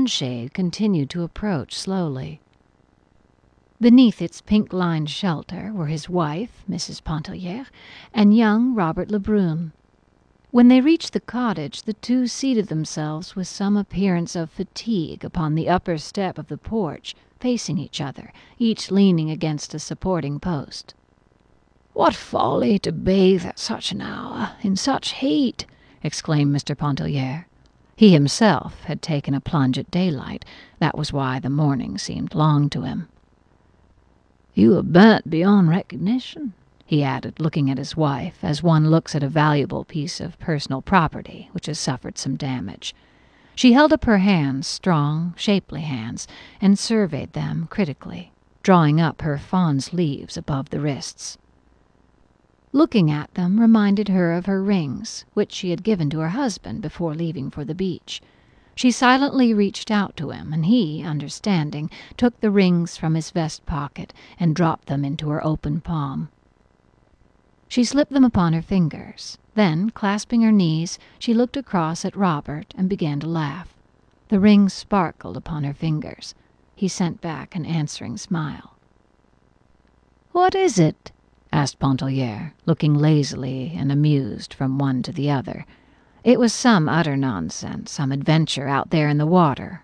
sunshade continued to approach slowly. Beneath its pink-lined shelter were his wife, Mrs. Pontellier, and young Robert Lebrun. When they reached the cottage, the two seated themselves with some appearance of fatigue upon the upper step of the porch, facing each other, each leaning against a supporting post. "What folly to bathe at such an hour, in such heat!" exclaimed Mr. Pontellier. He himself had taken a plunge at daylight. That was why the morning seemed long to him. "You are burnt beyond recognition," he added, looking at his wife as one looks at a valuable piece of personal property which has suffered some damage. She held up her hands, strong, shapely hands, and surveyed them critically, drawing up her fawn sleeves above the wrists. Looking at them reminded her of her rings, which she had given to her husband before leaving for the beach. She silently reached out to him, and he, understanding, took the rings from his vest pocket and dropped them into her open palm. She slipped them upon her fingers. Then, clasping her knees, she looked across at Robert and began to laugh. The rings sparkled upon her fingers. He sent back an answering smile. "What is it?" asked Pontellier, looking lazily and amused from one to the other. It was some utter nonsense, some adventure out there in the water,